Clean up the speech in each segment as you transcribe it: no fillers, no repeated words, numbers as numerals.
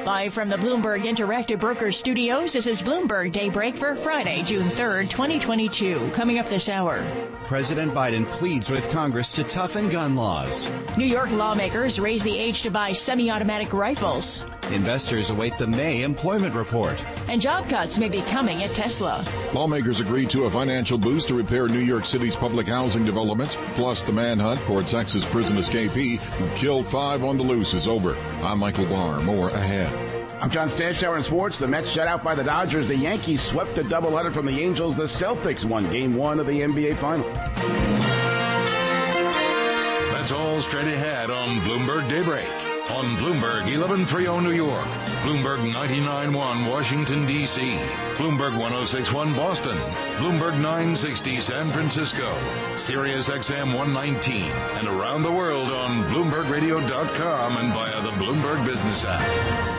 Live from the Bloomberg Interactive Brokers Studios, this is Bloomberg Daybreak for Friday, June 3rd, 2022. Coming up this hour. President Biden pleads with Congress to toughen gun laws. New York lawmakers raise the age to buy semi-automatic rifles. Investors await the May employment report. And job cuts may be coming at Tesla. Lawmakers agreed to a financial boost to repair New York City's public housing developments. Plus, the manhunt for Texas prison escapee who killed 5 on the loose is over. I'm Michael Barr. More ahead. I'm John Stanchauer in sports. The Mets shut out by the Dodgers. The Yankees swept a doubleheader from the Angels. The Celtics won Game 1 of the NBA Final. That's all straight ahead on Bloomberg Daybreak. On Bloomberg 1130 New York, Bloomberg 99.1 Washington, D.C., Bloomberg 106.1 Boston, Bloomberg 960 San Francisco, Sirius XM 119, and around the world on BloombergRadio.com and via the Bloomberg Business app.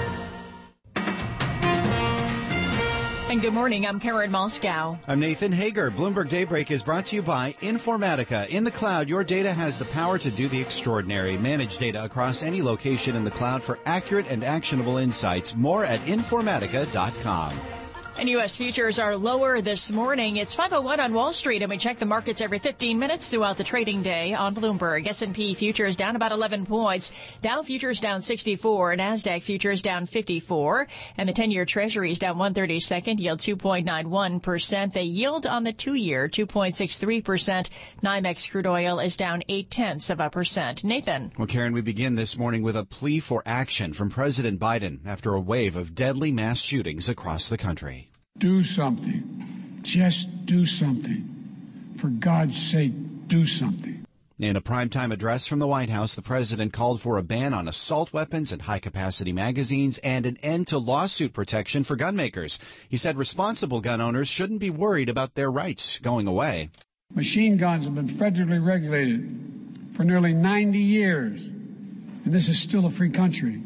And good morning, I'm Karen Moscow. I'm Nathan Hager. Bloomberg Daybreak is brought to you by Informatica. In the cloud, your data has the power to do the extraordinary. Manage data across any location in the cloud for accurate and actionable insights. More at Informatica.com. And U.S. futures are lower this morning. It's 5:01 on Wall Street, and we check the markets every 15 minutes throughout the trading day on Bloomberg. S&P futures down about 11 points. Dow futures down 64. NASDAQ futures down 54. And the 10-year Treasury is down 1/32, yield 2.91%. The yield on the 2-year, 2.63%. NYMEX crude oil is down 0.8%. Nathan. Well, Karen, we begin this morning with a plea for action from President Biden after a wave of deadly mass shootings across the country. Do something. Just do something. For God's sake, do something. In a primetime address from the White House, the president called for a ban on assault weapons and high-capacity magazines and an end to lawsuit protection for gun makers. He said responsible gun owners shouldn't be worried about their rights going away. Machine guns have been federally regulated for nearly 90 years, and this is still a free country.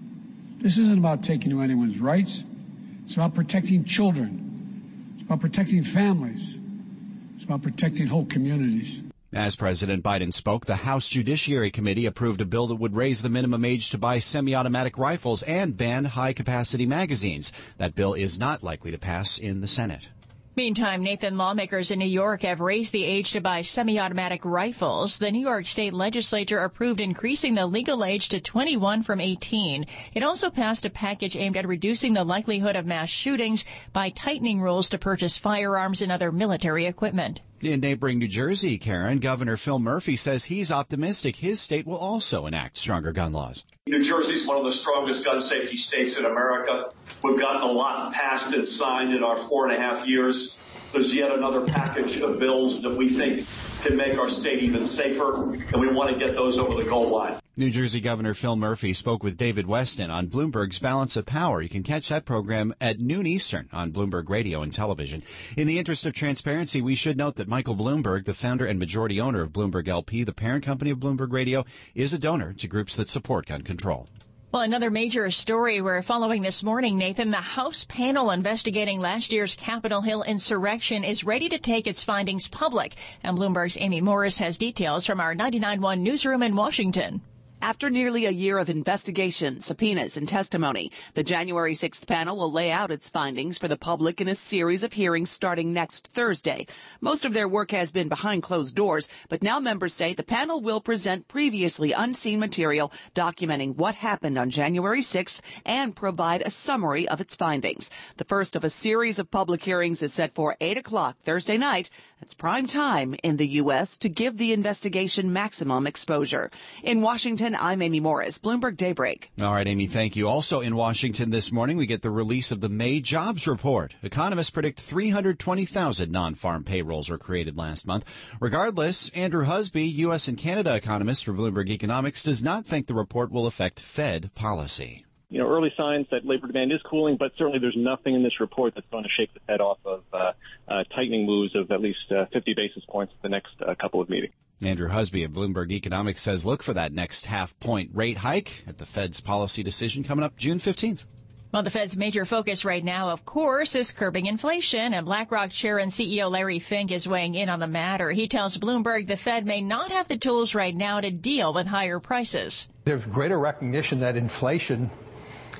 This isn't about taking away anyone's rights. It's about protecting children. It's about protecting families. It's about protecting whole communities. As President Biden spoke, the House Judiciary Committee approved a bill that would raise the minimum age to buy semi-automatic rifles and ban high-capacity magazines. That bill is not likely to pass in the Senate. Meantime, Nathan, lawmakers in New York have raised the age to buy semi-automatic rifles. The New York State Legislature approved increasing the legal age to 21 from 18. It also passed a package aimed at reducing the likelihood of mass shootings by tightening rules to purchase firearms and other military equipment. In neighboring New Jersey, Karen, Governor Phil Murphy says he's optimistic his state will also enact stronger gun laws. New Jersey is one of the strongest gun safety states in America. We've gotten a lot passed and signed in our 4.5 years. There's yet another package of bills that we think can make our state even safer, and we want to get those over the goal line. New Jersey Governor Phil Murphy spoke with David Weston on Bloomberg's Balance of Power. You can catch that program at noon Eastern on Bloomberg Radio and Television. In the interest of transparency, we should note that Michael Bloomberg, the founder and majority owner of Bloomberg LP, the parent company of Bloomberg Radio, is a donor to groups that support gun control. Well, another major story we're following this morning, Nathan. The House panel investigating last year's Capitol Hill insurrection is ready to take its findings public. And Bloomberg's Amy Morris has details from our 99.1 newsroom in Washington. After nearly a year of investigation, subpoenas, and testimony, the January 6th panel will lay out its findings for the public in a series of hearings starting next Thursday. Most of their work has been behind closed doors, but now members say the panel will present previously unseen material documenting what happened on January 6th and provide a summary of its findings. The first of a series of public hearings is set for 8 o'clock Thursday night. That's prime time in the U.S. to give the investigation maximum exposure. In Washington, I'm Amy Morris, Bloomberg Daybreak. All right, Amy, thank you. Also in Washington this morning, we get the release of the May jobs report. Economists predict 320,000 non-farm payrolls were created last month. Regardless, Andrew Husby, U.S. and Canada economist for Bloomberg Economics, does not think the report will affect Fed policy. You know, early signs that labor demand is cooling, but certainly there's nothing in this report that's going to shake the Fed off of tightening moves of at least 50 basis points at the next couple of meetings. Andrew Husby of Bloomberg Economics says look for that next half-point rate hike at the Fed's policy decision coming up June 15th. Well, the Fed's major focus right now, of course, is curbing inflation, and BlackRock Chair and CEO Larry Fink is weighing in on the matter. He tells Bloomberg the Fed may not have the tools right now to deal with higher prices. There's greater recognition that inflation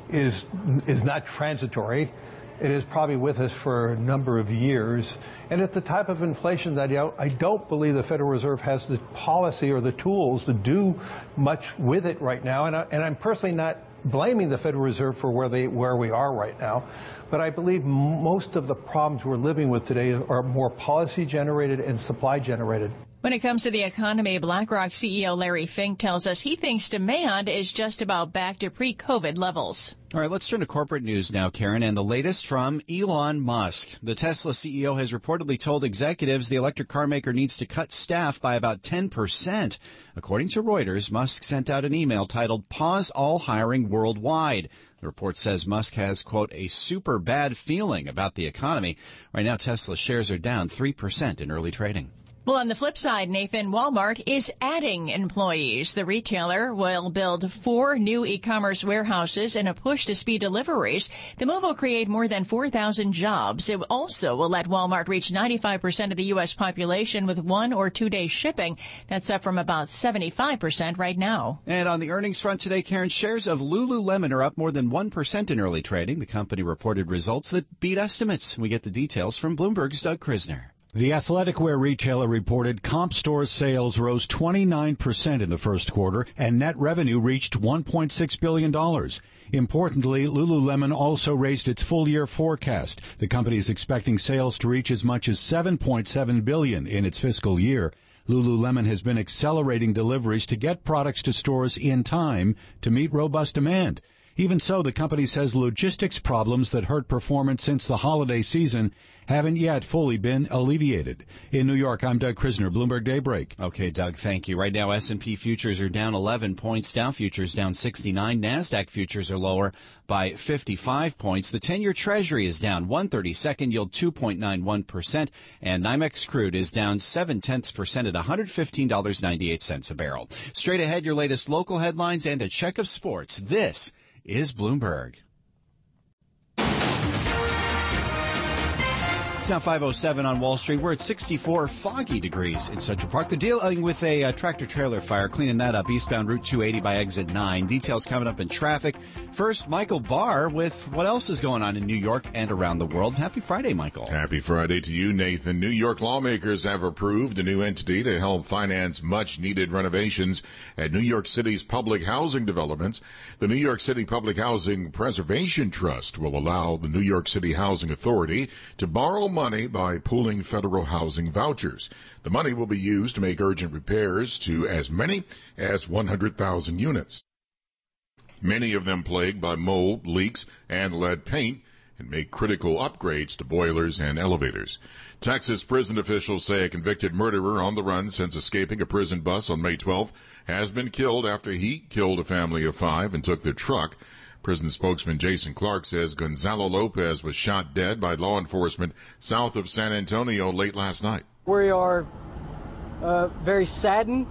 is not transitory. It is probably with us for a number of years. And it's the type of inflation that I don't believe the Federal Reserve has the policy or the tools to do much with it right now. And I'm personally not blaming the Federal Reserve for where we are right now. But I believe most of the problems we're living with today are more policy generated and supply generated. When it comes to the economy, BlackRock CEO Larry Fink tells us he thinks demand is just about back to pre-COVID levels. All right, let's turn to corporate news now, Karen, and the latest from Elon Musk. The Tesla CEO has reportedly told executives the electric car maker needs to cut staff by about 10%. According to Reuters, Musk sent out an email titled "Pause All Hiring Worldwide." The report says Musk has, quote, a super bad feeling about the economy. Right now, Tesla shares are down 3% in early trading. Well, on the flip side, Nathan, Walmart is adding employees. The retailer will build 4 new e-commerce warehouses in a push to speed deliveries. The move will create more than 4,000 jobs. It also will let Walmart reach 95% of the U.S. population with 1 or 2 day shipping. That's up from about 75% right now. And on the earnings front today, Karen, shares of Lululemon are up more than 1% in early trading. The company reported results that beat estimates. We get the details from Bloomberg's Doug Krisner. The athletic wear retailer reported comp store sales rose 29% in the first quarter, and net revenue reached $1.6 billion. Importantly, Lululemon also raised its full-year forecast. The company is expecting sales to reach as much as $7.7 billion in its fiscal year. Lululemon has been accelerating deliveries to get products to stores in time to meet robust demand. Even so, the company says logistics problems that hurt performance since the holiday season haven't yet fully been alleviated. In New York, I'm Doug Krisner, Bloomberg Daybreak. Okay, Doug, thank you. Right now, S&P futures are down 11 points, Dow futures down 69, NASDAQ futures are lower by 55 points. The 10-year Treasury is down 1/32, yield 2.91%, and NYMEX crude is down 0.7% at $115.98 a barrel. Straight ahead, your latest local headlines and a check of sports. This is Bloomberg. It's now 5:07 on Wall Street. We're at 64 foggy degrees in Central Park. They're dealing with a tractor-trailer fire, cleaning that up eastbound Route 280 by exit 9. Details coming up in traffic. First, Michael Barr with what else is going on in New York and around the world. Happy Friday, Michael. Happy Friday to you, Nathan. New York lawmakers have approved a new entity to help finance much-needed renovations at New York City's public housing developments. The New York City Public Housing Preservation Trust will allow the New York City Housing Authority to borrow money by pooling federal housing vouchers. The money will be used to make urgent repairs to as many as 100,000 units, many of them plagued by mold, leaks, and lead paint, and make critical upgrades to boilers and elevators. Texas prison officials say a convicted murderer on the run since escaping a prison bus on May 12th has been killed after he killed a family of 5 and took their truck. Prison spokesman Jason Clark says Gonzalo Lopez was shot dead by law enforcement south of San Antonio late last night. We are very saddened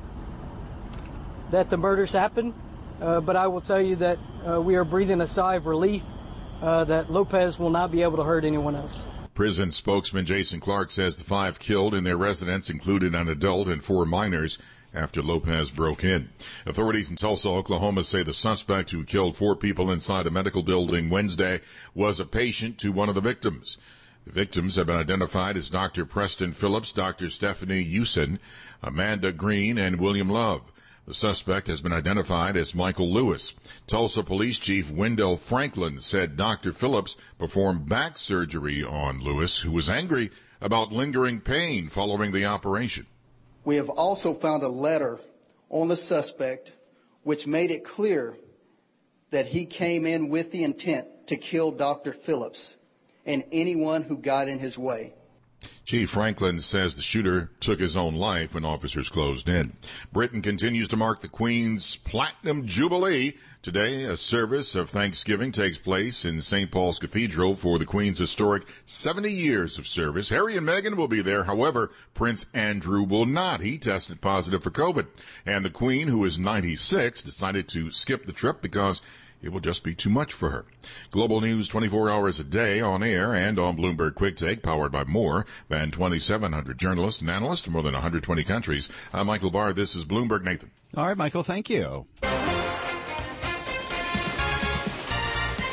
that the murders happened, but I will tell you that we are breathing a sigh of relief that Lopez will not be able to hurt anyone else. Prison spokesman Jason Clark says the 5 killed in their residence included an adult and 4 minors after Lopez broke in. Authorities in Tulsa, Oklahoma say the suspect who killed 4 people inside a medical building Wednesday was a patient to one of the victims. The victims have been identified as Dr. Preston Phillips, Dr. Stephanie Usen, Amanda Green, and William Love. The suspect has been identified as Michael Lewis. Tulsa Police Chief Wendell Franklin said Dr. Phillips performed back surgery on Lewis, who was angry about lingering pain following the operation. We have also found a letter on the suspect which made it clear that he came in with the intent to kill Dr. Phillips and anyone who got in his way. Chief Franklin says the shooter took his own life when officers closed in. Britain continues to mark the Queen's Platinum Jubilee. Today, a service of thanksgiving takes place in St. Paul's Cathedral for the Queen's historic 70 years of service. Harry and Meghan will be there. However, Prince Andrew will not. He tested positive for COVID. And the Queen, who is 96, decided to skip the trip because it will just be too much for her. Global news 24 hours a day on air and on Bloomberg Quick Take, powered by more than 2,700 journalists and analysts in more than 120 countries. I'm Michael Barr. This is Bloomberg. Nathan. All right, Michael, thank you.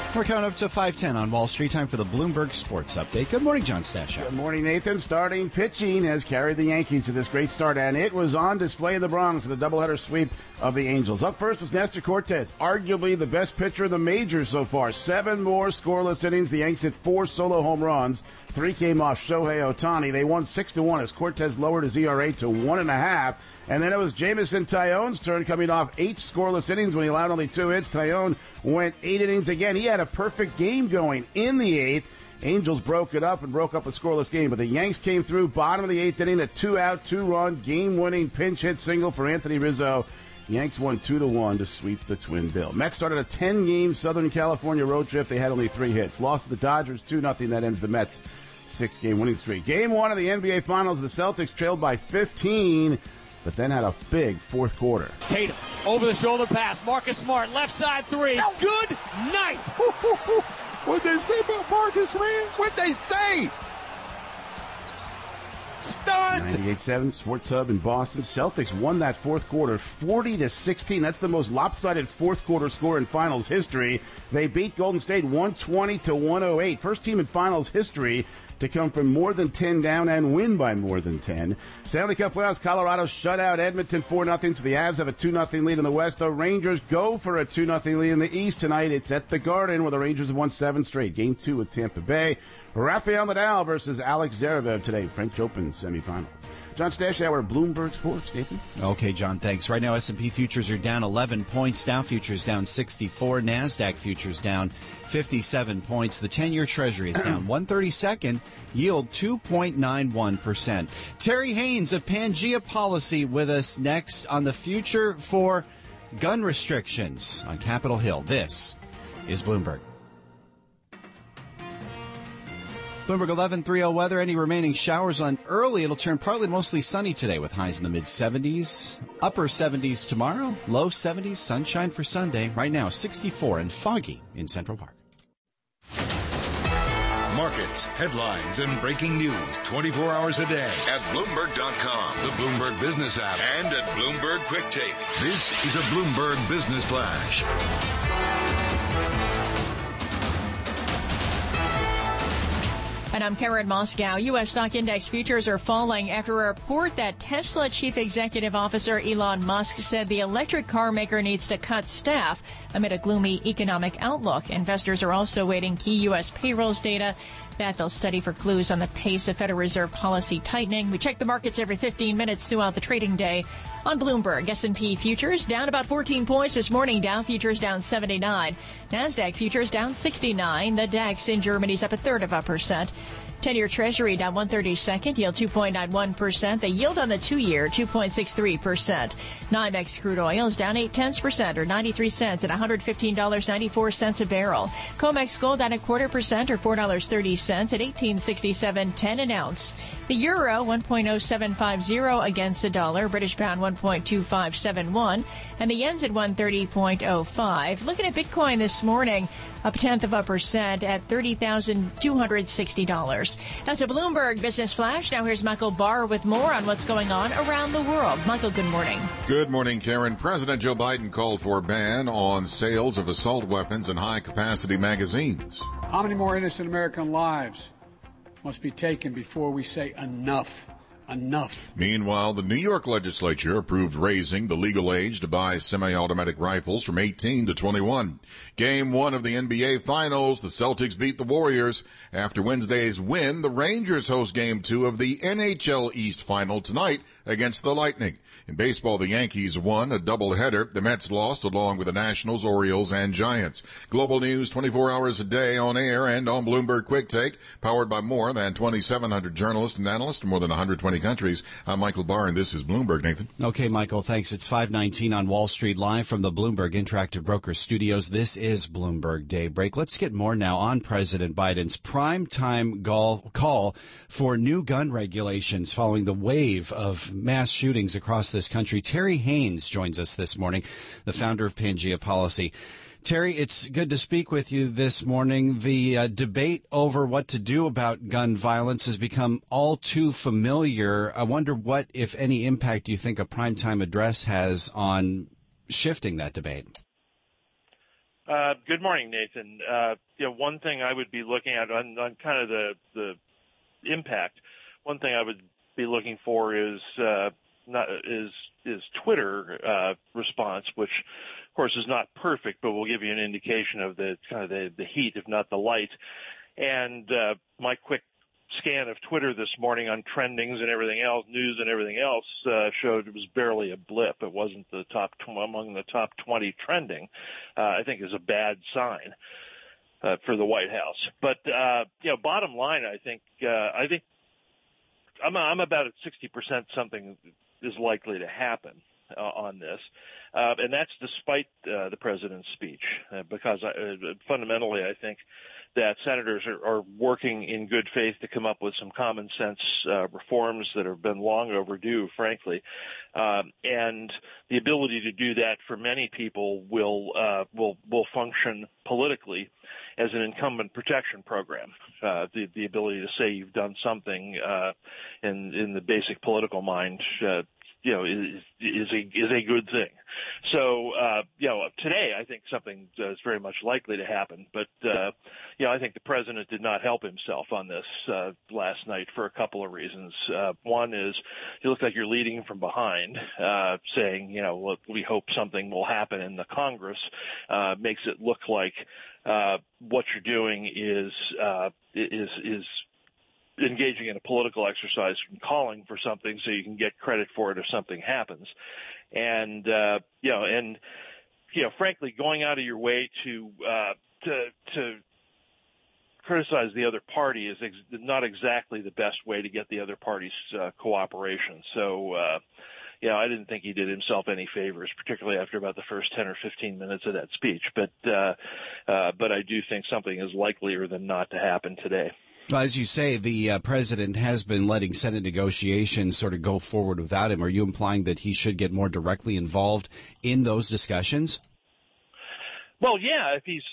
We're coming up to 5:10 on Wall Street. Time for the Bloomberg Sports Update. Good morning, John Stashow. Good morning, Nathan. Starting pitching has carried the Yankees to this great start, and it was on display in the Bronx in the doubleheader sweep of the Angels. Up first was Nestor Cortes, arguably the best pitcher in the majors so far. 7 more scoreless innings. The Yanks hit 4 solo home runs. 3 came off Shohei Ohtani. They won 6-1 as Cortes lowered his ERA to 1.5. And then it was Jameson Taillon's turn, coming off 8 scoreless innings when he allowed only 2 hits. Taillon went 8 innings again. He had a perfect game going in the 8th. Angels broke it up and broke up a scoreless game, but the Yanks came through bottom of the 8th inning, a 2-out, 2-run, game-winning pinch hit single for Anthony Rizzo. Yanks won 2-1 to sweep the Twin Bill. Mets started a 10-game Southern California road trip. They had only 3 hits. Lost to the Dodgers 2-0. That ends the Mets' 6-game winning streak. Game 1 of the NBA Finals, the Celtics trailed by 15, but then had a big fourth quarter. Tatum, over the shoulder pass. Marcus Smart, left side 3. No. Good night. What'd they say about Marcus, man? What'd they say? Stunned. 98.7 Sports Hub in Boston. Celtics won that fourth quarter 40-16. That's the most lopsided fourth quarter score in finals history. They beat Golden State 120-108. First team in finals history to come from more than 10 down and win by more than 10. Stanley Cup playoffs, Colorado shut out Edmonton 4-0, so the Avs have a 2-0 lead in the West. The Rangers go for a 2-0 lead in the East tonight. It's at the Garden, where the Rangers have won 7 straight. Game 2 with Tampa Bay. Rafael Nadal versus Alex Zverev today, French Open semifinals. John Stashower, Bloomberg Sports. Nathan? Okay, John, thanks. Right now, S&P futures are down 11 points. Dow futures down 64. NASDAQ futures down 57 points. The 10-year Treasury is down 132nd. Yield 2.91%. Terry Haynes of Pangea Policy with us next on the future for gun restrictions on Capitol Hill. This is Bloomberg. Bloomberg 11:30 weather. Any remaining showers on early. It'll turn partly to mostly sunny today with highs in the mid-70s. Upper 70s tomorrow. Low 70s. Sunshine for Sunday. Right now, 64 and foggy in Central Park. Markets, headlines, and breaking news 24 hours a day at Bloomberg.com, the Bloomberg Business app, and at Bloomberg Quick Take. This is a Bloomberg Business Flash. And I'm Karen Moscow. U.S. stock index futures are falling after a report that Tesla chief executive officer Elon Musk said the electric car maker needs to cut staff amid a gloomy economic outlook. Investors are also waiting key U.S. payrolls data that they'll study for clues on the pace of Federal Reserve policy tightening. We check the markets every 15 minutes throughout the trading day. On Bloomberg, S&P futures down about 14 points this morning. Dow futures down 79. NASDAQ futures down 69. The DAX in Germany's up 1/3%. 10-year Treasury down 1/32, yield 2.91%. The yield on the 2-year, 2.63%. NYMEX crude oil is down 0.8% or 93 cents at $115.94 a barrel. COMEX gold down 0.25% or $4.30 at $18.67.10 an ounce. The euro 1.0750 against the dollar. British pound 1.2571, and the yen's at 130.05. Looking at Bitcoin this morning, up 0.1% at $30,260. That's a Bloomberg Business Flash. Now here's Michael Barr with more on what's going on around the world. Michael, good morning. Good morning, Karen. President Joe Biden called for a ban on sales of assault weapons and high-capacity magazines. How many more innocent American lives must be taken before we say enough? Enough. Meanwhile, the New York legislature approved raising the legal age to buy semi-automatic rifles from 18 to 21. Game 1 of the NBA Finals, the Celtics beat the Warriors. After Wednesday's win, the Rangers host Game 2 of the NHL East Final tonight against the Lightning. In baseball, the Yankees won a doubleheader. The Mets lost along with the Nationals, Orioles, and Giants. Global news 24 hours a day on air and on Bloomberg Quick Take, powered by more than 2,700 journalists and analysts in more than 120 countries. I'm Michael Barr, and this is Bloomberg, Nathan. Okay, Michael, thanks. It's 5:19 on Wall Street, live from the Bloomberg Interactive Broker Studios. This is Bloomberg Daybreak. Let's get more now on President Biden's primetime call for new gun regulations following the wave of mass shootings across this country. Terry Haynes joins us this morning, the founder of Pangea Policy. Terry, it's good to speak with you this morning. The debate over what to do about gun violence has become all too familiar. I wonder what, if any, impact you think a primetime address has on shifting that debate. Good morning, Nathan. One thing I would be looking at on kind of the impact. One thing I would be looking for is Twitter response, which of course is not perfect, but will give you an indication of the kind of the heat, if not the light. And my quick scan of Twitter this morning on trendings and everything else, news and everything else, showed it was barely a blip. It wasn't the among the top 20 trending. I think is a bad sign for the White House. But bottom line, I think I'm about at 60% something is likely to happen on this, and that's despite the president's speech, because fundamentally I think that senators are working in good faith to come up with some common sense reforms that have been long overdue, frankly, and the ability to do that for many people will function politically as an incumbent protection program. The ability to say you've done something in the basic political mind is a good thing. So, today I think something is very much likely to happen. But, I think the president did not help himself on this last night for a couple of reasons. One is you look like you're leading from behind, saying, look, we hope something will happen in the Congress. Makes it look like what you're doing is engaging in a political exercise from calling for something so you can get credit for it if something happens. And, frankly, going out of your way to criticize the other party is not exactly the best way to get the other party's cooperation. So, I didn't think he did himself any favors, particularly after about the first 10 or 15 minutes of that speech. But I do think something is likelier than not to happen today. Well, as you say, the president has been letting Senate negotiations sort of go forward without him. Are you implying that he should get more directly involved in those discussions? Well, yeah, if he's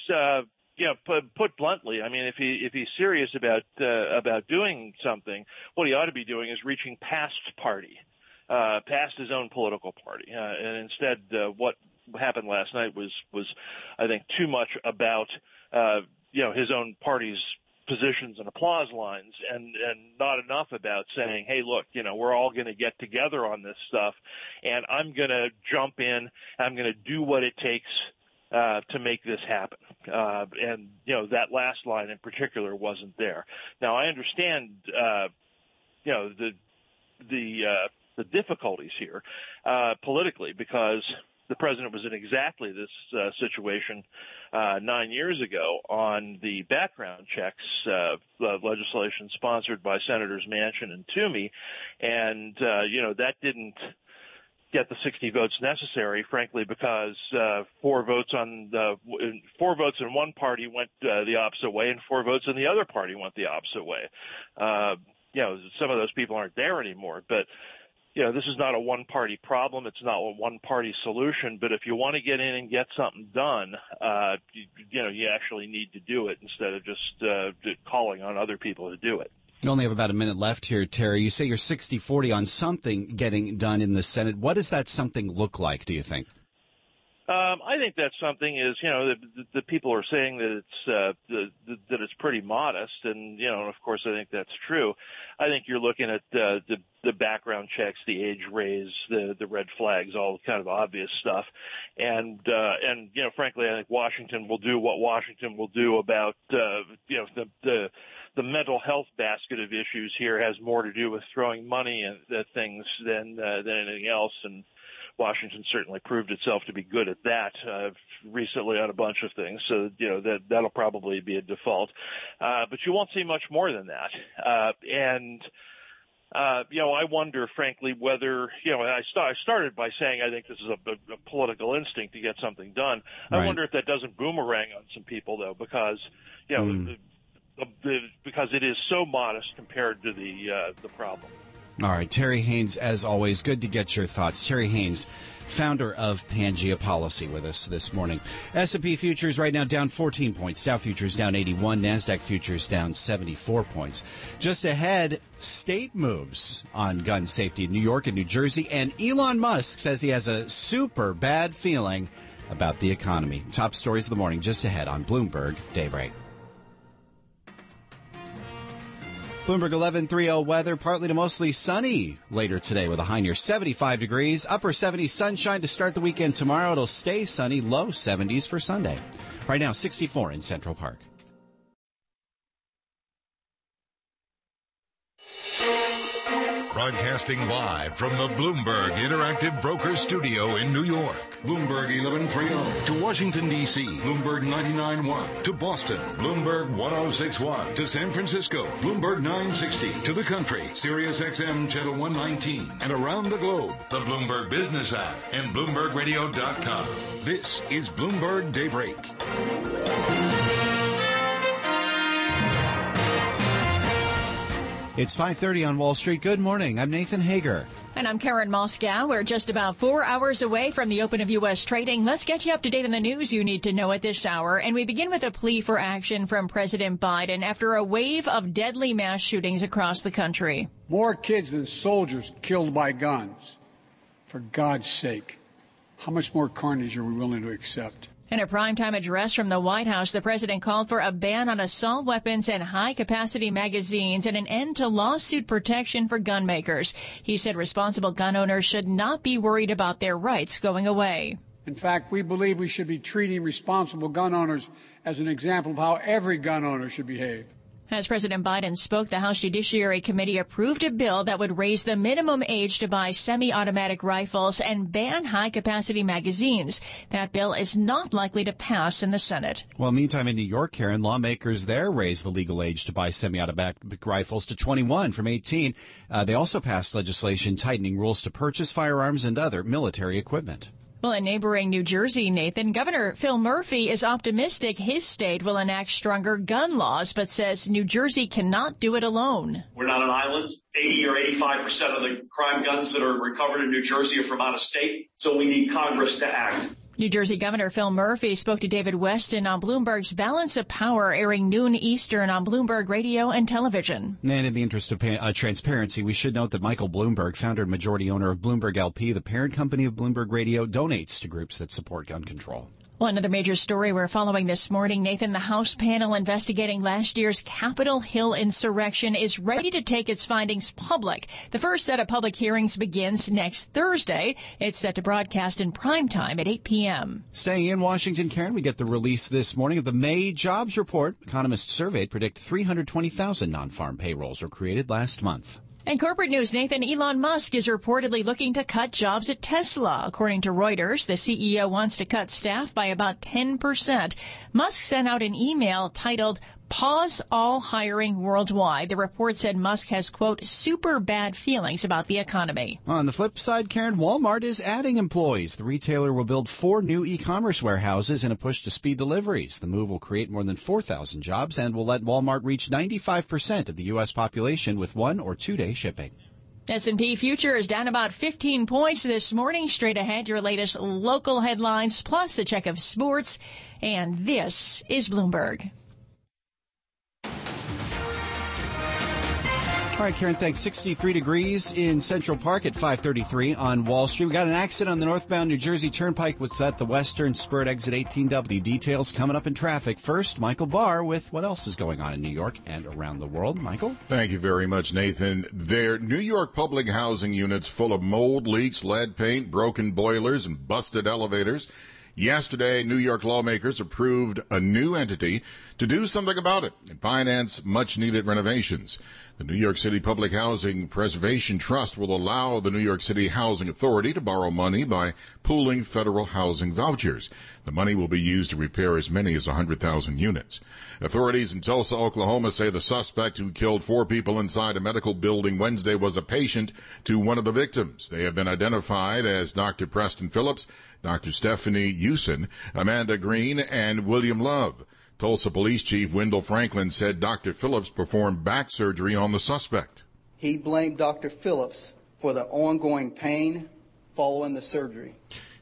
put bluntly, I mean, if he's serious about doing something, what he ought to be doing is reaching past his own political party, and instead, what happened last night was I think too much about his own party's positions and applause lines, and not enough about saying, hey, look, we're all going to get together on this stuff, and I'm going to jump in, I'm going to do what it takes to make this happen. And that last line in particular wasn't there. Now, I understand the difficulties here politically, because the president was in exactly this situation 9 years ago on the background checks legislation sponsored by Senators Manchin and Toomey, and that didn't get the 60 votes necessary, frankly, because 4 votes in one party went the opposite way, and 4 votes in the other party went the opposite way. Some of those people aren't there anymore, but this is not a one-party problem. It's not a one-party solution. But if you want to get in and get something done, you actually need to do it instead of just calling on other people to do it. You only have about a minute left here, Terry. You say you're 60-40 on something getting done in the Senate. What does that something look like, do you think? I think that something is, the people are saying that it's pretty modest, and of course I think that's true. I think you're looking at the background checks, the age raise, the red flags, all kind of obvious stuff, and frankly, I think Washington will do what Washington will do about the mental health basket of issues here has more to do with throwing money at things than anything else, and Washington certainly proved itself to be good at that recently on a bunch of things. So, that'll probably be a default. But you won't see much more than that. I wonder, frankly, whether, I started by saying I think this is a political instinct to get something done. I wonder if that doesn't boomerang on some people, though, because, because it is so modest compared to the problem. All right, Terry Haynes, as always, good to get your thoughts. Terry Haynes, founder of Pangea Policy, with us this morning. S&P futures right now down 14 points. Dow futures down 81. NASDAQ futures down 74 points. Just ahead, state moves on gun safety in New York and New Jersey. And Elon Musk says he has a super bad feeling about the economy. Top stories of the morning just ahead on Bloomberg Daybreak. Bloomberg 11:30 weather, partly to mostly sunny later today with a high near 75 degrees. Upper 70s sunshine to start the weekend tomorrow. It'll stay sunny, low 70s for Sunday. Right now, 64 in Central Park. Broadcasting live from the Bloomberg Interactive Brokers Studio in New York. Bloomberg 1130 to Washington, D.C. Bloomberg 99.1 to Boston. Bloomberg 106.1 to San Francisco. Bloomberg 960 to the country. Sirius XM Channel 119. And around the globe, the Bloomberg Business app and BloombergRadio.com. This is Bloomberg Daybreak. It's 5:30 on Wall Street. Good morning. I'm Nathan Hager. And I'm Karen Moscow. We're just about 4 hours away from the open of U.S. trading. Let's get you up to date on the news you need to know at this hour. And we begin with a plea for action from President Biden after a wave of deadly mass shootings across the country. More kids than soldiers killed by guns. For God's sake, how much more carnage are we willing to accept? In a primetime address from the White House, the president called for a ban on assault weapons and high-capacity magazines and an end to lawsuit protection for gun makers. He said responsible gun owners should not be worried about their rights going away. In fact, we believe we should be treating responsible gun owners as an example of how every gun owner should behave. As President Biden spoke, the House Judiciary Committee approved a bill that would raise the minimum age to buy semi-automatic rifles and ban high-capacity magazines. That bill is not likely to pass in the Senate. Well, meantime, in New York, Karen, lawmakers there raised the legal age to buy semi-automatic rifles to 21 from 18. They also passed legislation tightening rules to purchase firearms and other military equipment. Well, in neighboring New Jersey, Nathan, Governor Phil Murphy is optimistic his state will enact stronger gun laws, but says New Jersey cannot do it alone. We're not an island. 80 or 85% of the crime guns that are recovered in New Jersey are from out of state, so we need Congress to act. New Jersey Governor Phil Murphy spoke to David Weston on Bloomberg's Balance of Power, airing noon Eastern on Bloomberg Radio and television. And in the interest of transparency, we should note that Michael Bloomberg, founder and majority owner of Bloomberg LP, the parent company of Bloomberg Radio, donates to groups that support gun control. Well, another major story we're following this morning, Nathan, the House panel investigating last year's Capitol Hill insurrection is ready to take its findings public. The first set of public hearings begins next Thursday. It's set to broadcast in prime time at 8 p.m. Staying in Washington, Karen, we get the release this morning of the May jobs report. Economists surveyed predict 320,000 non-farm payrolls were created last month. And corporate news, Nathan, Elon Musk is reportedly looking to cut jobs at Tesla. According to Reuters, the CEO wants to cut staff by about 10%. Musk sent out an email titled, "Pause all hiring worldwide." The report said Musk has, quote, super bad feelings about the economy. On the flip side, Karen, Walmart is adding employees. The retailer will build 4 new e-commerce warehouses in a push to speed deliveries. The move will create more than 4,000 jobs and will let Walmart reach 95% of the U.S. population with 1 or 2 day shipping. S&P futures down about 15 points this morning. Straight ahead, your latest local headlines, plus a check of sports. And this is Bloomberg. All right, Karen, thanks. 63 degrees in Central Park at 533 on Wall Street. We got an accident on the northbound New Jersey Turnpike. What's at the western spur at exit 18W. Details coming up in traffic. First, Michael Barr with what else is going on in New York and around the world. Michael? Thank you very much, Nathan. Their New York public housing units full of mold, leaks, lead paint, broken boilers, and busted elevators. Yesterday, New York lawmakers approved a new entity to do something about it and finance much-needed renovations. The New York City Public Housing Preservation Trust will allow the New York City Housing Authority to borrow money by pooling federal housing vouchers. The money will be used to repair as many as 100,000 units. Authorities in Tulsa, Oklahoma say the suspect who killed 4 people inside a medical building Wednesday was a patient to one of the victims. They have been identified as Dr. Preston Phillips, Dr. Stephanie Hewson, Amanda Green, and William Love. Tulsa Police Chief Wendell Franklin said Dr. Phillips performed back surgery on the suspect. He blamed Dr. Phillips for the ongoing pain following the surgery.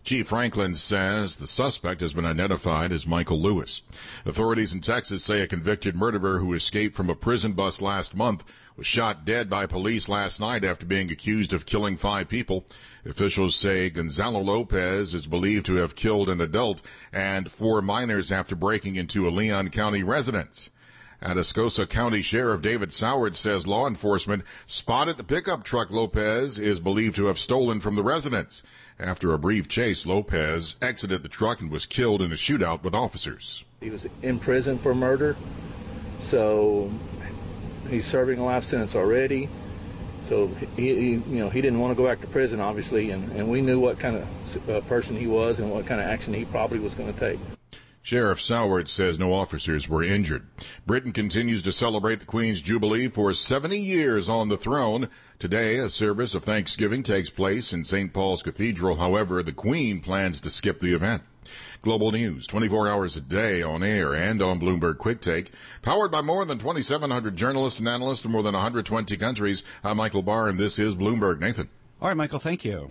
Chief Franklin says the suspect has been identified as Michael Lewis. Authorities in Texas say a convicted murderer who escaped from a prison bus last month was shot dead by police last night after being accused of killing 5 people. Officials say Gonzalo Lopez is believed to have killed an adult and 4 minors after breaking into a Leon County residence. Atascosa County Sheriff David Soward says law enforcement spotted the pickup truck Lopez is believed to have stolen from the residence. After a brief chase, Lopez exited the truck and was killed in a shootout with officers. He was in prison for murder, so he's serving a life sentence already. So he didn't want to go back to prison, obviously, and we knew what kind of person he was and what kind of action he probably was going to take. Sheriff Soward says no officers were injured. Britain continues to celebrate the Queen's Jubilee for 70 years on the throne. Today, a service of Thanksgiving takes place in St. Paul's Cathedral. However, the Queen plans to skip the event. Global news, 24 hours a day on air and on Bloomberg Quick Take. Powered by more than 2,700 journalists and analysts in more than 120 countries. I'm Michael Barr, and this is Bloomberg. Nathan. All right, Michael, thank you.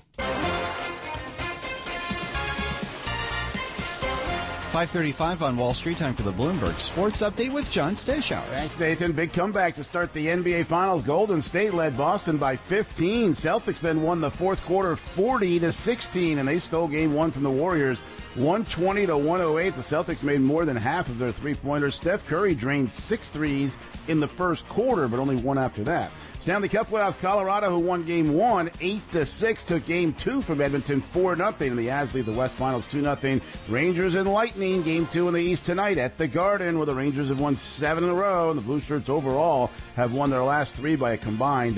5:35 on Wall Street. Time for the Bloomberg Sports Update with John Stashower. Thanks, Nathan. Big comeback to start the NBA Finals. Golden State led Boston by 15. Celtics then won the fourth quarter 40-16, and they stole Game 1 from the Warriors 120-108. The Celtics made more than half of their three-pointers. Steph Curry drained 6 threes in the first quarter, but only 1 after that. Stanley Cup winners Colorado, who won Game 1 8-6, took Game 2 from Edmonton 4-0, and the Avs lead the West Finals 2-0. Rangers and Lightning, Game 2 in the East tonight at the Garden, where the Rangers have won 7 in a row, and the Blue Shirts overall have won their last 3 by a combined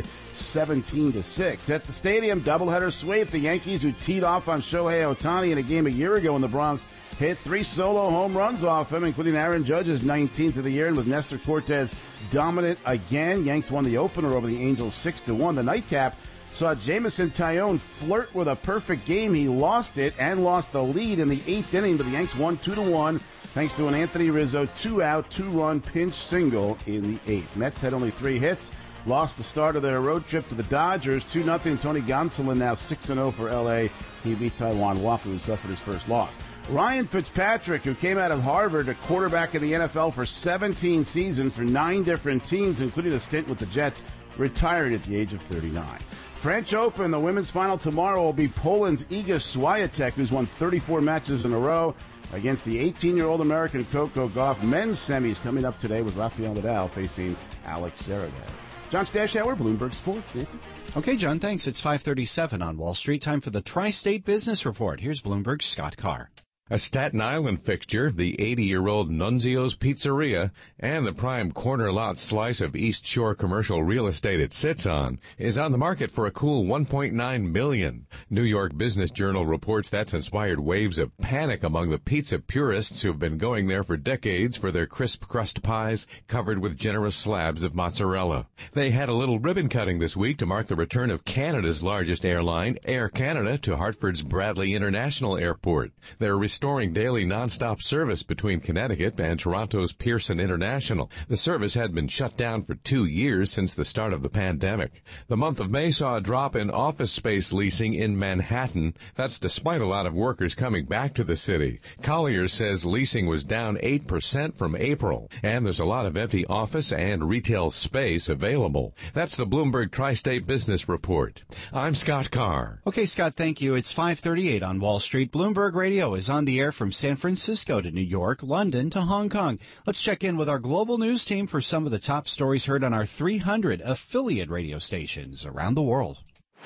17-6. At the stadium, doubleheader sweep. The Yankees, who teed off on Shohei Ohtani in a game a year ago in the Bronx, hit 3 solo home runs off him, including Aaron Judge's 19th of the year, and with Nestor Cortez dominant again. Yanks won the opener over the Angels 6-1. The nightcap saw Jameson Taillon flirt with a perfect game. He lost it and lost the lead in the 8th inning, but the Yanks won 2-1 thanks to an Anthony Rizzo 2-out, 2-run pinch single in the 8th. Mets had only 3 hits. Lost the start of their road trip to the Dodgers, 2-0. Tony Gonsolin now 6-0 for L.A. He beat Taijuan Walker, who suffered his first loss. Ryan Fitzpatrick, who came out of Harvard, a quarterback in the NFL for 17 seasons for 9 different teams, including a stint with the Jets, retired at the age of 39. French Open, the women's final tomorrow will be Poland's Iga Swiatek, who's won 34 matches in a row, against the 18-year-old American Coco Gauff. Men's semis coming up today with Rafael Nadal facing Alex Zverev. John Stashower, Bloomberg Sports. Nathan. Okay, John, thanks. It's 5:37 on Wall Street. Time for the Tri-State Business Report. Here's Bloomberg's Scott Carr. A Staten Island fixture, the 80-year-old Nunzio's Pizzeria, and the prime corner lot slice of East Shore commercial real estate it sits on, is on the market for a cool $1.9 million. New York Business Journal reports that's inspired waves of panic among the pizza purists who've been going there for decades for their crisp crust pies covered with generous slabs of mozzarella. They had a little ribbon cutting this week to mark the return of Canada's largest airline, Air Canada, to Hartford's Bradley International Airport. They're restoring daily nonstop service between Connecticut and Toronto's Pearson International. The service had been shut down for 2 years since the start of the pandemic. The month of May saw a drop in office space leasing in Manhattan. That's despite a lot of workers coming back to the city. Colliers says leasing was down 8% from April, and there's a lot of empty office and retail space available. That's the Bloomberg Tri-State Business Report. I'm Scott Carr. Okay, Scott, thank you. It's 5:38 on Wall Street. Bloomberg Radio is on the air from San Francisco to New York, London to Hong Kong. Let's check in with our global news team for some of the top stories heard on our 300 affiliate radio stations around the world.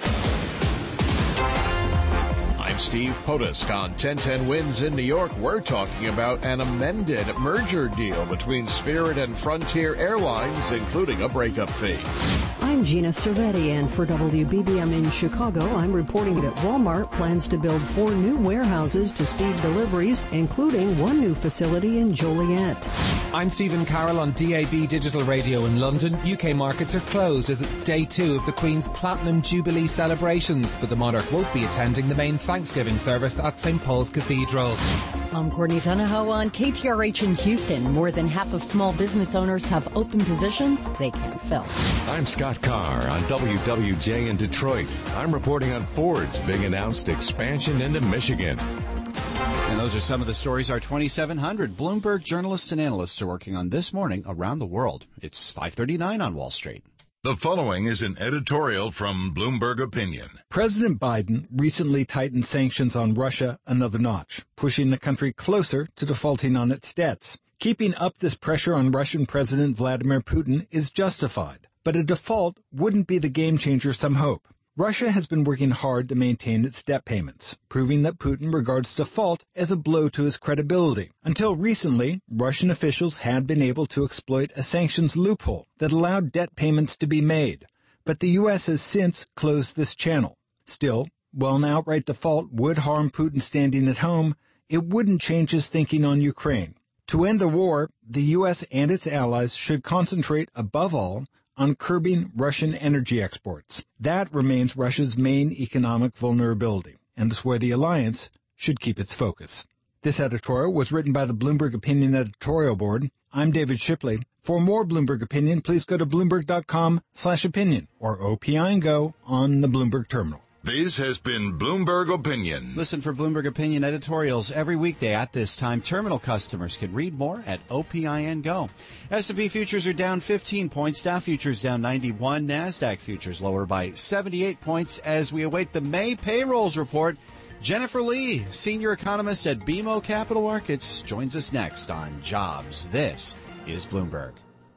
I'm Steve Potusk on 1010 Wins in New York. We're talking about an amended merger deal between Spirit and Frontier Airlines, including a breakup fee. I'm Gina Cervetti, and for WBBM in Chicago, I'm reporting that Walmart plans to build 4 new warehouses to speed deliveries, including 1 new facility in Joliet. I'm Stephen Carroll on DAB Digital Radio in London. UK markets are closed as it's day 2 of the Queen's Platinum Jubilee celebrations, but the monarch won't be attending the main Thanksgiving service at St. Paul's Cathedral. I'm Courtney Donahoe on KTRH in Houston. More than half of small business owners have open positions they can't fill. I'm Scott Carr on WWJ in Detroit. I'm reporting on Ford's big announced expansion into Michigan. And those are some of the stories our 2,700 Bloomberg journalists and analysts are working on this morning around the world. It's 5:39 on Wall Street. The following is an editorial from Bloomberg Opinion. President Biden recently tightened sanctions on Russia another notch, pushing the country closer to defaulting on its debts. Keeping up this pressure on Russian President Vladimir Putin is justified, but a default wouldn't be the game changer some hope. Russia has been working hard to maintain its debt payments, proving that Putin regards default as a blow to his credibility. Until recently, Russian officials had been able to exploit a sanctions loophole that allowed debt payments to be made, but the U.S. has since closed this channel. Still, while an outright default would harm Putin standing at home, it wouldn't change his thinking on Ukraine. To end the war, the U.S. and its allies should concentrate, above all, on curbing Russian energy exports. That remains Russia's main economic vulnerability, and is where the alliance should keep its focus. This editorial was written by the Bloomberg Opinion editorial board. I'm David Shipley. For more Bloomberg Opinion, please go to Bloomberg.com/opinion or OPI and Go on the Bloomberg terminal. This has been Bloomberg Opinion. Listen for Bloomberg Opinion editorials every weekday at this time. Terminal customers can read more at OPI and Go. S&P futures are down 15 points. Dow futures down 91. NASDAQ futures lower by 78 points as we await the May payrolls report. Jennifer Lee, senior economist at BMO Capital Markets, joins us next on Jobs. This is Bloomberg.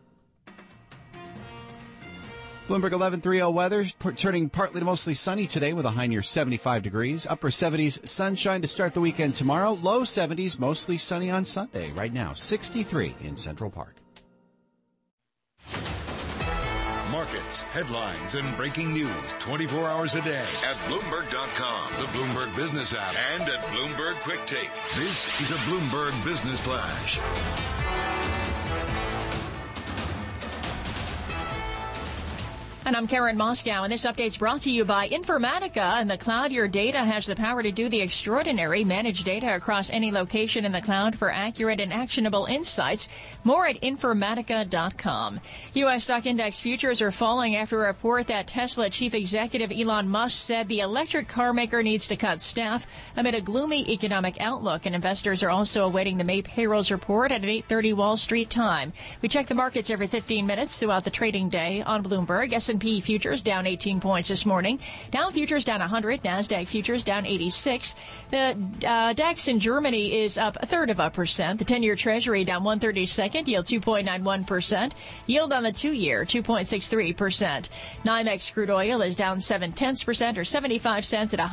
Bloomberg 11:30 weather, turning partly to mostly sunny today with a high near 75 degrees. Upper 70s, sunshine to start the weekend tomorrow. Low 70s, mostly sunny on Sunday. Right now, 63 in Central Park. Markets, headlines, and breaking news 24 hours a day at Bloomberg.com, the Bloomberg Business app, and at Bloomberg Quick Take. This is a Bloomberg Business Flash. And I'm Karen Moscow, and this update's brought to you by Informatica. In the cloud, your data has the power to do the extraordinary. Manage data across any location in the cloud for accurate and actionable insights. More at Informatica.com. U.S. stock index futures are falling after a report that Tesla chief executive Elon Musk said the electric car maker needs to cut staff amid a gloomy economic outlook. And investors are also awaiting the May payrolls report at 8:30 Wall Street time. We check the markets every 15 minutes throughout the trading day on Bloomberg. S&P futures down 18 points this morning. Dow futures down 100. NASDAQ futures down 86. The DAX in Germany is up 1/3%. The 10-year Treasury down 1/32, yield 2.91%. Yield on the 2-year 2.63%. NYMEX crude oil is down 0.7% or 75 cents at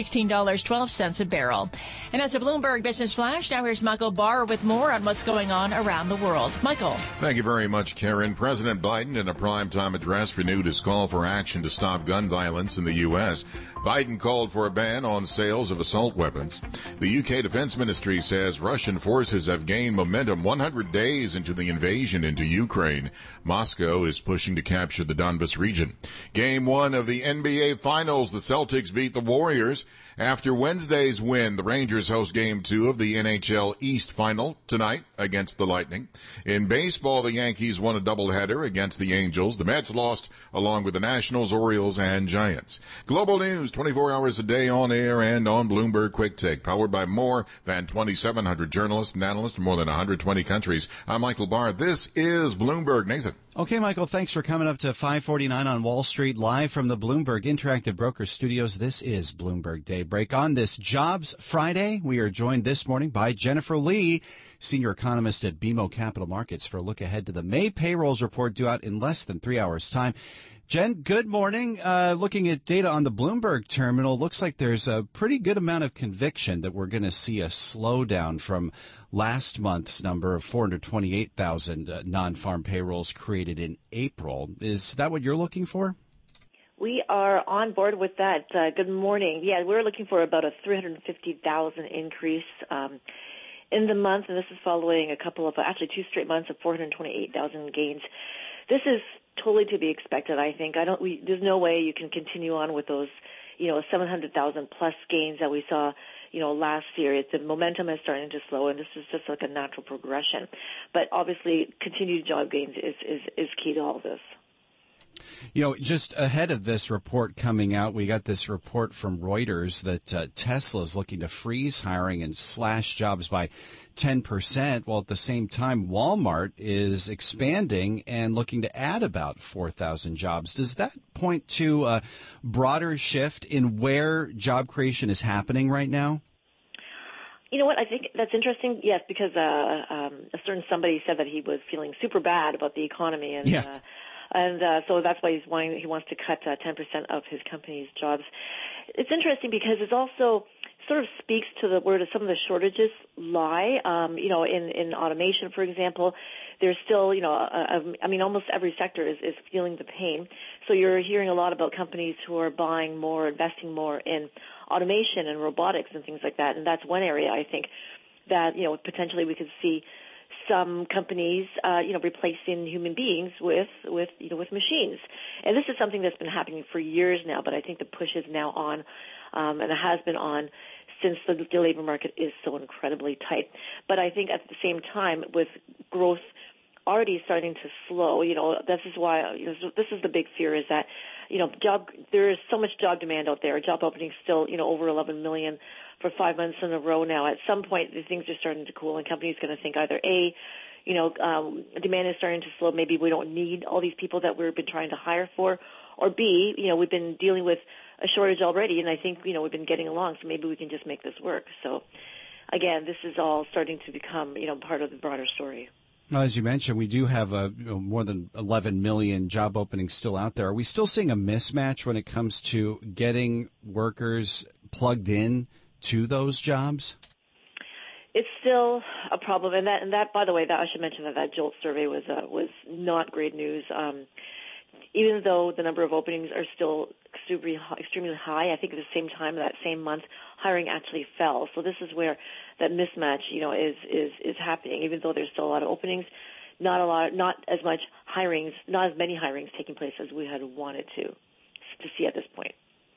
$116.12 a barrel. And as a Bloomberg Business Flash, now here's Michael Barr with more on what's going on around the world. Michael. Thank you very much, Karen. President Biden, in a primetime address, renewed his call for action to stop gun violence in the U.S. Biden called for a ban on sales of assault weapons. The UK Defense Ministry says Russian forces have gained momentum 100 days into the invasion into Ukraine. Moscow is pushing to capture the Donbas region. Game 1 of the NBA Finals, the Celtics beat the Warriors. After Wednesday's win, the Rangers host Game 2 of the NHL East Final tonight against the Lightning. In baseball, the Yankees won a doubleheader against the Angels. The Mets lost along with the Nationals, Orioles, and Giants. Global news 24 hours a day on air and on Bloomberg Quick Take, powered by more than 2,700 journalists and analysts in more than 120 countries. I'm Michael Barr. This is Bloomberg. Nathan. Okay, Michael, thanks for coming up to 5:49 on Wall Street, live from the Bloomberg Interactive Brokers Studios. This is Bloomberg Daybreak. On this Jobs Friday, we are joined this morning by Jennifer Lee, senior economist at BMO Capital Markets, for a look ahead to the May payrolls report due out in less than 3 hours' time. Jen, good morning. Looking at data on the Bloomberg terminal, looks like there's a pretty good amount of conviction that we're going to see a slowdown from last month's number of 428,000 non-farm payrolls created in April. Is that what you're looking for? We are on board with that. Good morning. Yeah, we're looking for about a 350,000 increase in the month, and this is following a couple of, actually 2 straight months of 428,000 gains. This is totally to be expected, I think. There's no way you can continue on with those, 700,000 plus gains that we saw, last year. The momentum is starting to slow, and this is just like a natural progression. But obviously, continued job gains is key to all this. Just ahead of this report coming out, we got this report from Reuters that Tesla is looking to freeze hiring and slash jobs by 10%, while at the same time Walmart is expanding and looking to add about 4,000 jobs. Does that point to a broader shift in where job creation is happening right now? You know what? I think that's interesting. Yes, because a certain somebody said that he was feeling super bad about the economy, and so that's why he wants to cut 10% of his company's jobs. It's interesting because it also sort of speaks to where some of the shortages lie. In automation, for example, there's still, almost every sector is feeling the pain. So you're hearing a lot about companies who are buying more, investing more in automation and robotics and things like that. And that's one area I think that, potentially we could see some companies, replacing human beings with machines. And this is something that's been happening for years now, but I think the push is now on, and it has been on since the labor market is so incredibly tight. But I think at the same time, with growth already starting to slow, this is why, this is the big fear is that, there is so much job demand out there. Job openings still, over 11 million for 5 months in a row now. At some point, things are starting to cool, and companies are going to think either A, demand is starting to slow. Maybe we don't need all these people that we've been trying to hire for, or B, we've been dealing with a shortage already, and I think we've been getting along, so maybe we can just make this work. So, again, this is all starting to become part of the broader story. Well, as you mentioned, we do have more than 11 million job openings still out there. Are we still seeing a mismatch when it comes to getting workers plugged in to those jobs? It's still a problem, and that by the way, that I should mention that JOLT survey was not great news. Even though the number of openings are still extremely high, I think at the same time, that same month, hiring actually fell. So this is where that mismatch, is happening. Even though there's still a lot of openings, not as many hirings taking place as we had wanted to see at this point.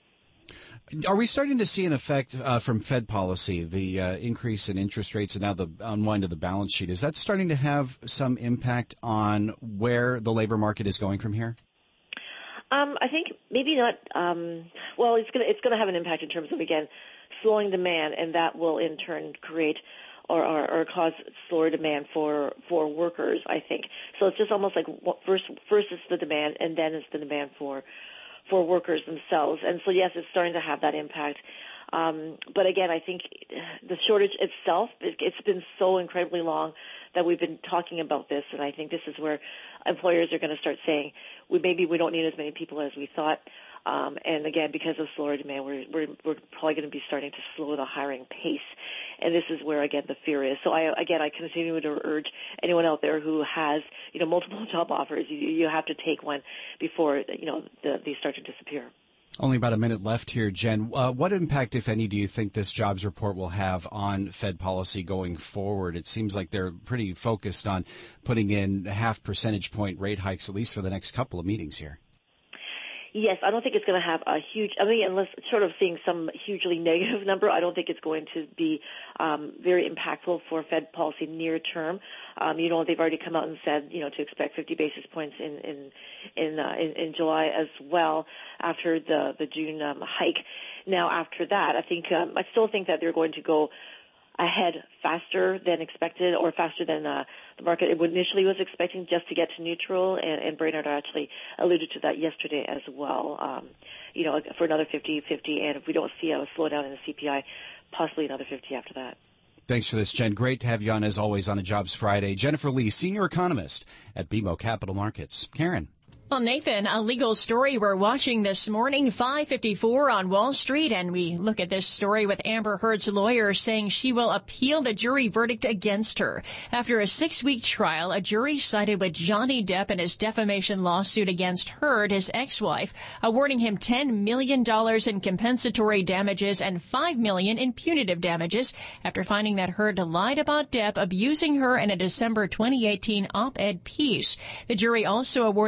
Are we starting to see an effect from Fed policy, the increase in interest rates and now the unwind of the balance sheet? Is that starting to have some impact on where the labor market is going from here? I think maybe not. Well, it's going to have an impact in terms of, again, slowing demand, and that will in turn create or cause slower demand for workers, I think. So it's just almost like first it's the demand, and then it's the demand for workers themselves. And so, yes, it's starting to have that impact. But again, I think the shortage itself, it's been so incredibly long that we've been talking about this, and I think this is where employers are going to start saying, maybe we don't need as many people as we thought. And again, because of slower demand, we're probably going to be starting to slow the hiring pace. And this is where, again, the fear is. So I continue to urge anyone out there who has, multiple job offers, you have to take one before, they start to disappear. Only about a minute left here, Jen. What impact, if any, do you think this jobs report will have on Fed policy going forward? It seems like they're pretty focused on putting in 0.5 percentage point rate hikes, at least for the next couple of meetings here. Yes, I don't think it's going to have a huge, unless sort of seeing some hugely negative number, I don't think it's going to be very impactful for Fed policy near term. They've already come out and said, to expect 50 basis points in July as well after the June hike. Now, after that, I think I still think that they're going to go ahead faster than expected, or faster than the market initially was expecting, just to get to neutral. And Brainard actually alluded to that yesterday as well. For another 50, and if we don't see a slowdown in the CPI, possibly another 50 after that. Thanks for this, Jen. Great to have you on, as always, on a Jobs Friday. Jennifer Lee, senior economist at BMO Capital Markets. Karen. Well, Nathan, a legal story we're watching this morning, 5:54 on Wall Street, and we look at this story with Amber Heard's lawyer saying she will appeal the jury verdict against her. After a 6-week trial, a jury sided with Johnny Depp in his defamation lawsuit against Heard, his ex-wife, awarding him $10 million in compensatory damages and $5 million in punitive damages after finding that Heard lied about Depp abusing her in a December 2018 op-ed piece. The jury also awarded Heard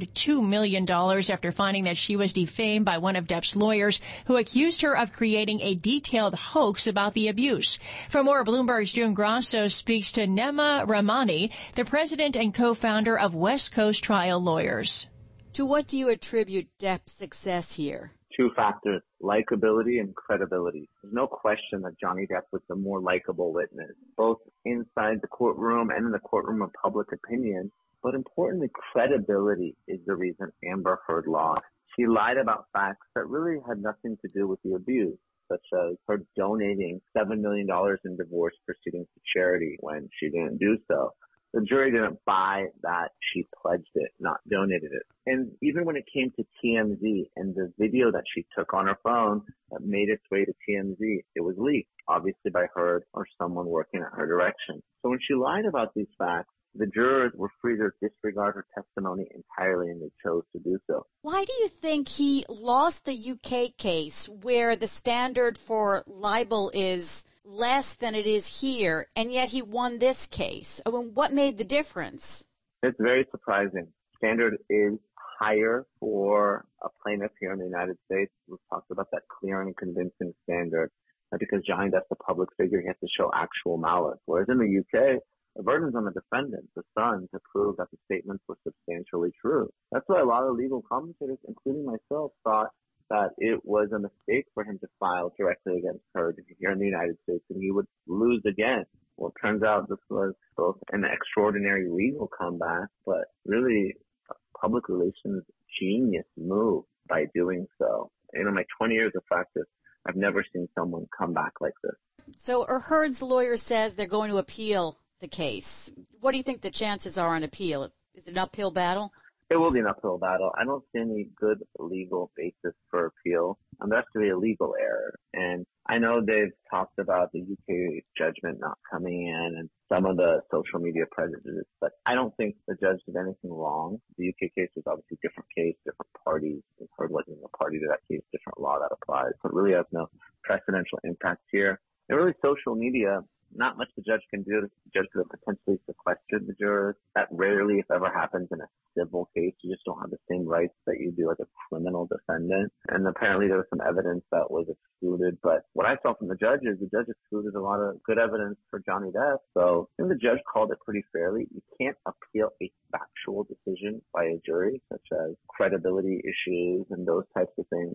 $2 million after finding that she was defamed by one of Depp's lawyers who accused her of creating a detailed hoax about the abuse. For more, Bloomberg's June Grasso speaks to Nema Rahmani, the president and co-founder of West Coast Trial Lawyers. To what do you attribute Depp's success here? Two factors, likability and credibility. There's no question that Johnny Depp was the more likable witness, both inside the courtroom and in the courtroom of public opinion. But importantly, credibility is the reason Amber Heard lost. She lied about facts that really had nothing to do with the abuse, such as her donating $7 million in divorce proceedings to charity when she didn't do so. The jury didn't buy that she pledged it, not donated it. And even when it came to TMZ and the video that she took on her phone that made its way to TMZ, it was leaked, obviously by Heard or someone working at her direction. So when she lied about these facts, the jurors were free to disregard her testimony entirely, and they chose to do so. Why do you think he lost the UK case where the standard for libel is less than it is here, and yet he won this case? I mean, what made the difference? It's very surprising. Standard is higher for a plaintiff here in the United States. We've talked about that clear and convincing standard. Because Johnny Depp's a public figure, he has to show actual malice. Whereas in the UK, the burden's on the defendant, the son, to prove that the statements were substantially true. That's why a lot of legal commentators, including myself, thought that it was a mistake for him to file directly against Heard here in the United States, and he would lose again. Well, it turns out this was both an extraordinary legal comeback, but really a public relations genius move by doing so. In my 20 years of practice, I've never seen someone come back like this. So Heard's lawyer says they're going to appeal the case. What do you think the chances are on appeal? Is it an uphill battle? It will be an uphill battle. I don't see any good legal basis for appeal. There has to be a legal error. And I know they've talked about the UK judgment not coming in and some of the social media prejudice, but I don't think the judge did anything wrong. The UK case is obviously a different case, different parties. Heard wasn't a party to that case, different law that applies. So it really has no precedential impact here. And really social media, not much the judge can do. The judge could have potentially sequestered the jurors. That rarely, if ever, happens in a civil case. You just don't have the same rights that you do as a criminal defendant. And apparently there was some evidence that was excluded. But what I saw from the judge excluded a lot of good evidence for Johnny Depp. So I think the judge called it pretty fairly. You can't appeal a factual decision by a jury, such as credibility issues and those types of things.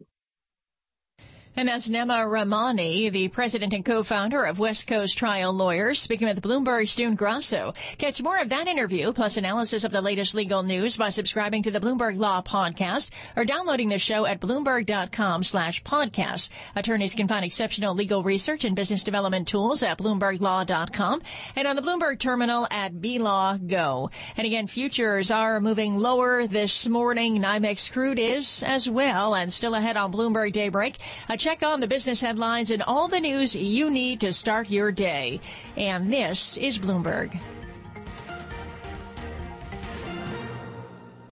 And that's Nema Rahmani, the president and co-founder of West Coast Trial Lawyers, speaking with Bloomberg's June Grasso. Catch more of that interview, plus analysis of the latest legal news by subscribing to the Bloomberg Law Podcast or downloading the show at Bloomberg.com/podcast. Attorneys can find exceptional legal research and business development tools at BloombergLaw.com and on the Bloomberg terminal at BLaw Go. And again, futures are moving lower this morning. NYMEX crude is as well, and still ahead on Bloomberg Daybreak. Check on the business headlines and all the news you need to start your day. And this is Bloomberg.